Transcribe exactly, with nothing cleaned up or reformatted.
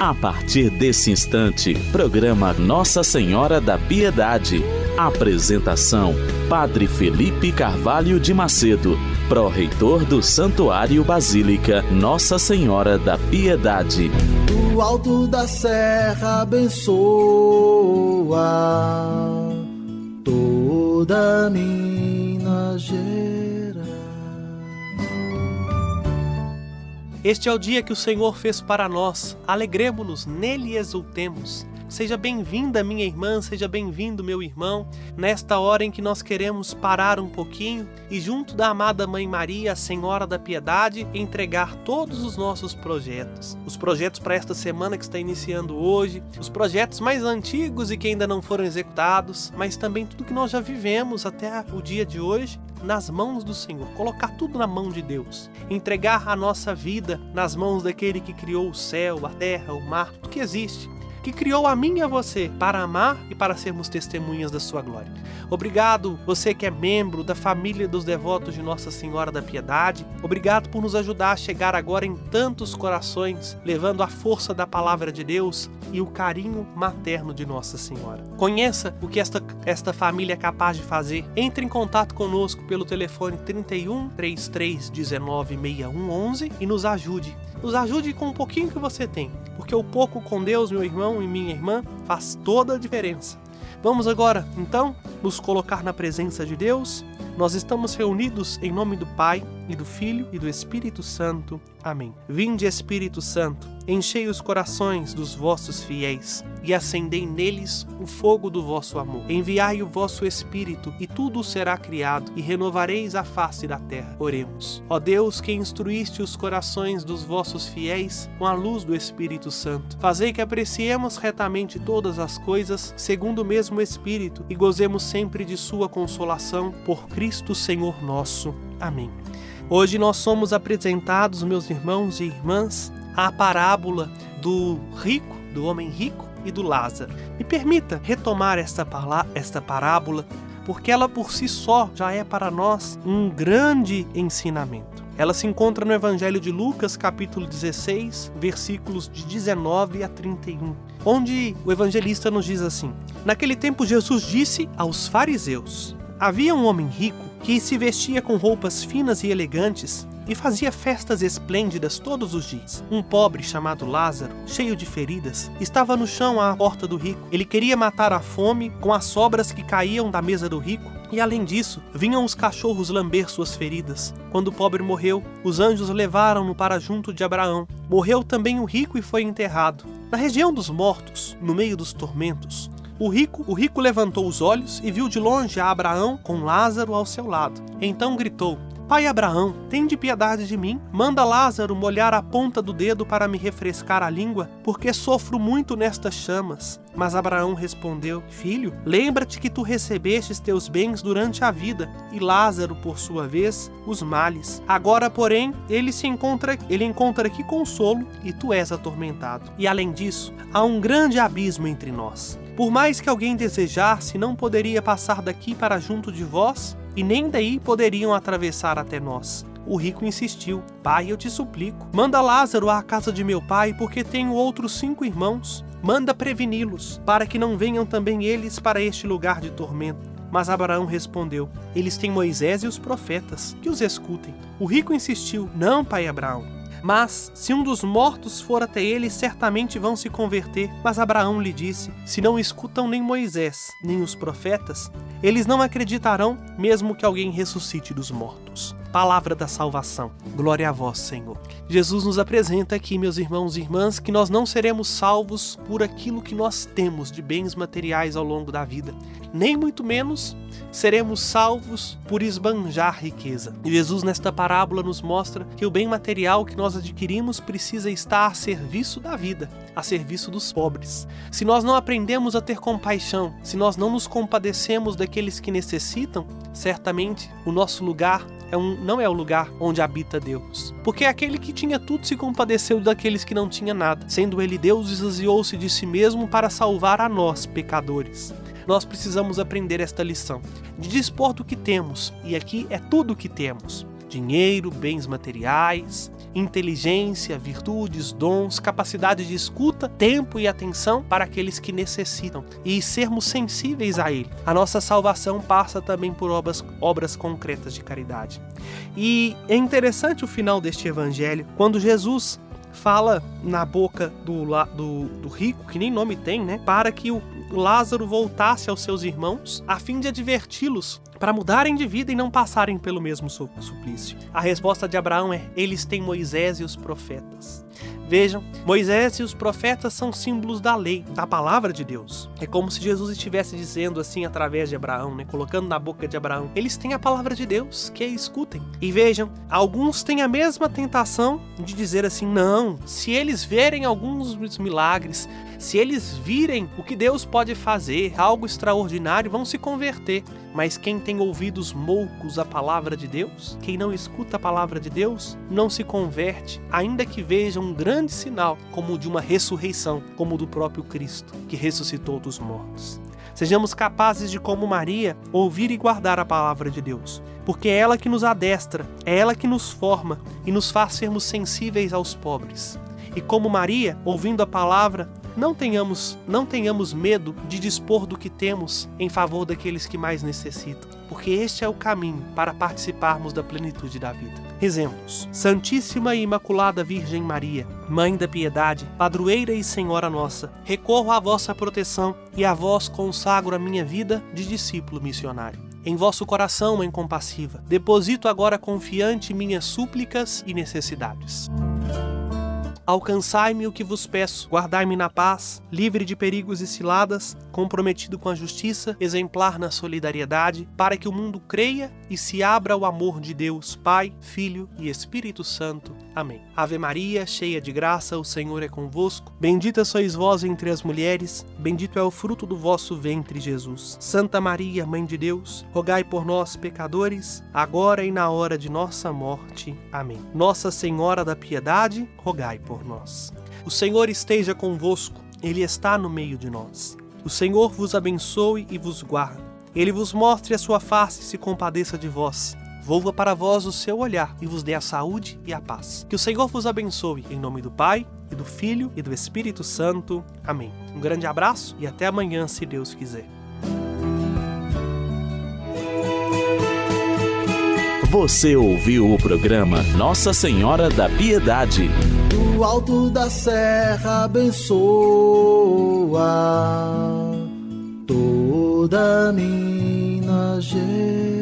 A partir desse instante, programa Nossa Senhora da Piedade. Apresentação: Padre Felipe Carvalho de Macedo, pró-reitor do Santuário Basílica Nossa Senhora da Piedade. Do alto da serra abençoa toda Minas Gerais. Este é o dia que o Senhor fez para nós. Alegremo-nos, nele e exultemos. Seja bem-vinda, minha irmã, seja bem-vindo, meu irmão, nesta hora em que nós queremos parar um pouquinho e, junto da amada Mãe Maria, a Senhora da Piedade, entregar todos os nossos projetos. Os projetos para esta semana que está iniciando hoje, os projetos mais antigos e que ainda não foram executados, mas também tudo que nós já vivemos até o dia de hoje, nas mãos do Senhor, colocar tudo na mão de Deus, entregar a nossa vida nas mãos daquele que criou o céu, a terra, o mar, tudo que existe, que criou a mim e a você para amar e para sermos testemunhas da sua glória. Obrigado, você que é membro da família dos devotos de Nossa Senhora da Piedade. Obrigado por nos ajudar a chegar agora em tantos corações, levando a força da palavra de Deus e o carinho materno de Nossa Senhora. Conheça o que esta, esta família é capaz de fazer. Entre em contato conosco pelo telefone trinta e um, trinta e três, dezenove, sessenta e um, onze e nos ajude. Nos ajude com um pouquinho que você tem, porque o pouco com Deus, meu irmão e minha irmã, faz toda a diferença. Vamos agora, então, nos colocar na presença de Deus. Nós estamos reunidos em nome do Pai, e do Filho, e do Espírito Santo. Amém. Vinde, Espírito Santo, enchei os corações dos vossos fiéis, e acendei neles o fogo do vosso amor. Enviai o vosso Espírito, e tudo será criado, e renovareis a face da terra. Oremos. Ó Deus, que instruíste os corações dos vossos fiéis com a luz do Espírito Santo, fazei que apreciemos retamente todas as coisas, segundo o mesmo Espírito, e gozemos sempre de sua consolação, por Cristo Senhor nosso. Amém. Hoje nós somos apresentados, meus irmãos e irmãs, à parábola do rico, do homem rico e do Lázaro. Me permita retomar esta, esta parábola, porque ela por si só já é para nós um grande ensinamento. Ela se encontra no Evangelho de Lucas, capítulo dezesseis, versículos de dezenove a trinta e um, onde o evangelista nos diz assim: Naquele tempo Jesus disse aos fariseus: Havia um homem rico que se vestia com roupas finas e elegantes e fazia festas esplêndidas todos os dias. Um pobre chamado Lázaro, cheio de feridas, estava no chão à porta do rico. Ele queria matar a fome com as sobras que caíam da mesa do rico, e além disso, vinham os cachorros lamber suas feridas. Quando o pobre morreu, os anjos levaram-no para junto de Abraão. Morreu também o rico e foi enterrado. Na região dos mortos, no meio dos tormentos, O rico, o rico levantou os olhos e viu de longe a Abraão com Lázaro ao seu lado. Então gritou: Pai Abraão, tende piedade de mim. Manda Lázaro molhar a ponta do dedo para me refrescar a língua, porque sofro muito nestas chamas. Mas Abraão respondeu: Filho, lembra-te que tu recebestes teus bens durante a vida, e Lázaro, por sua vez, os males. Agora, porém, ele se encontra, ele encontra aqui consolo, e tu és atormentado. E além disso, há um grande abismo entre nós. Por mais que alguém desejasse, não poderia passar daqui para junto de vós, e nem daí poderiam atravessar até nós. O rico insistiu: Pai, eu te suplico, manda Lázaro à casa de meu pai, porque tenho outros cinco irmãos. Manda preveni-los, para que não venham também eles para este lugar de tormento. Mas Abraão respondeu: Eles têm Moisés e os profetas, que os escutem. O rico insistiu: Não, pai Abraão. Mas, se um dos mortos for até eles, certamente vão se converter. Mas Abraão lhe disse: Se não escutam nem Moisés, nem os profetas, eles não acreditarão, mesmo que alguém ressuscite dos mortos. Palavra da salvação. Glória a vós, Senhor. Jesus nos apresenta aqui, meus irmãos e irmãs, que nós não seremos salvos por aquilo que nós temos de bens materiais ao longo da vida. Nem muito menos seremos salvos por esbanjar riqueza. E Jesus, nesta parábola, nos mostra que o bem material que nós adquirimos precisa estar a serviço da vida, a serviço dos pobres. Se nós não aprendemos a ter compaixão, se nós não nos compadecemos daqueles que necessitam, certamente o nosso lugar é um, não é o lugar onde habita Deus. Porque aquele que tinha tudo se compadeceu daqueles que não tinham nada. Sendo ele Deus, esvaziou-se de si mesmo para salvar a nós, pecadores. Nós precisamos aprender esta lição, de dispor do que temos, e aqui é tudo o que temos, de dinheiro, bens materiais, inteligência, virtudes, dons, capacidade de escuta, tempo e atenção para aqueles que necessitam e sermos sensíveis a Ele. A nossa salvação passa também por obras, obras concretas de caridade. E é interessante o final deste evangelho, quando Jesus fala na boca do, do, do rico, que nem nome tem, né? Para que o Lázaro voltasse aos seus irmãos, a fim de adverti-los para mudarem de vida e não passarem pelo mesmo suplício. A resposta de Abraão é: eles têm Moisés e os profetas. Vejam, Moisés e os profetas são símbolos da lei, da palavra de Deus. É como se Jesus estivesse dizendo assim através de Abraão, né? Colocando na boca de Abraão. Eles têm a palavra de Deus, que é escutem. E vejam, alguns têm a mesma tentação de dizer assim: não, se eles verem alguns milagres, se eles virem o que Deus pode fazer, algo extraordinário, vão se converter. Mas quem tem ouvidos moucos à palavra de Deus, quem não escuta a palavra de Deus, não se converte, ainda que veja um grande sinal, como o de uma ressurreição, como o do próprio Cristo, que ressuscitou dos mortos. Sejamos capazes de, como Maria, ouvir e guardar a palavra de Deus, porque é ela que nos adestra, é ela que nos forma e nos faz sermos sensíveis aos pobres. E como Maria, ouvindo a palavra, não tenhamos, não tenhamos medo de dispor do que temos em favor daqueles que mais necessitam, porque este é o caminho para participarmos da plenitude da vida. Rezemos. Santíssima e Imaculada Virgem Maria, Mãe da Piedade, Padroeira e Senhora nossa, recorro à vossa proteção e a vós consagro a minha vida de discípulo missionário. Em vosso coração, Mãe compassiva, deposito agora confiante minhas súplicas e necessidades. Alcançai-me o que vos peço, guardai-me na paz, livre de perigos e ciladas, comprometido com a justiça, exemplar na solidariedade, para que o mundo creia e se abra ao amor de Deus, Pai, Filho e Espírito Santo. Amém. Ave Maria, cheia de graça, o Senhor é convosco. Bendita sois vós entre as mulheres, bendito é o fruto do vosso ventre, Jesus. Santa Maria, Mãe de Deus, rogai por nós, pecadores, agora e na hora de nossa morte. Amém. Nossa Senhora da Piedade, rogai por nós. O Senhor esteja convosco, Ele está no meio de nós. O Senhor vos abençoe e vos guarde. Ele vos mostre a sua face e se compadeça de vós. Volva para vós o seu olhar e vos dê a saúde e a paz. Que o Senhor vos abençoe, em nome do Pai, e do Filho e do Espírito Santo. Amém. Um grande abraço e até amanhã, se Deus quiser. Você ouviu o programa Nossa Senhora da Piedade. Do alto da serra abençoa toda Minas Gerais.